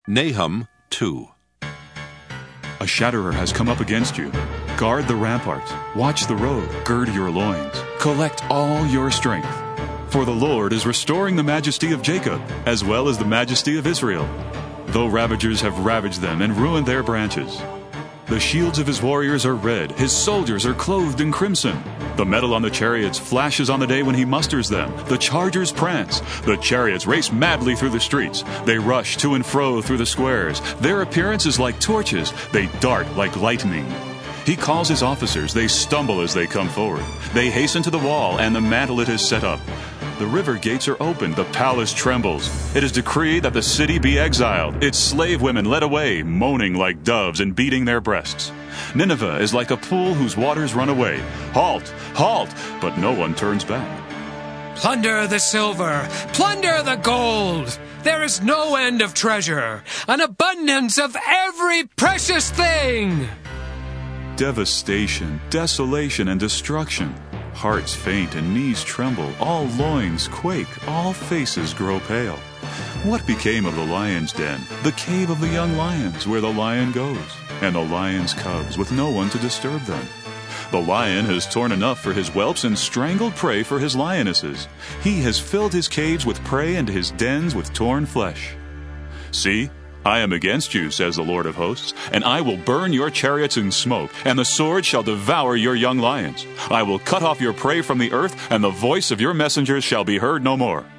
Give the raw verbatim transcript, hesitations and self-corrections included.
Nahum two. A shatterer has come up against you. Guard the ramparts, watch the road, gird your loins, collect all your strength. For the Lord is restoring the majesty of Jacob, as well as the majesty of Israel, though ravagers have ravaged them and ruined their branches. The shields of his warriors are red, his soldiers are clothed in crimson. The metal on the chariots flashes on the day when he musters them. The chargers prance. The chariots race madly through the streets. They rush to and fro through the squares. Their appearance is like torches. They dart like lightning. He calls his officers. They stumble as they come forward. They hasten to the wall, and the mantle it has set up. The river gates are opened. The palace trembles. It is decreed that the city be exiled, its slave women led away, moaning like doves and beating their breasts. Nineveh is like a pool whose waters run away. Halt! Halt! But no one turns back. Plunder the silver! Plunder the gold! There is no end of treasure, an abundance of every precious thing! Devastation, desolation, and destruction. Hearts faint and knees tremble, all loins quake, all faces grow pale. What became of the lion's den, the cave of the young lions, where the lion goes, and the lion's cubs, with no one to disturb them? The lion has torn enough for his whelps and strangled prey for his lionesses. He has filled his caves with prey and his dens with torn flesh. See, I am against you, says the Lord of hosts, and I will burn your chariots in smoke, and the sword shall devour your young lions. I will cut off your prey from the earth, and the voice of your messengers shall be heard no more.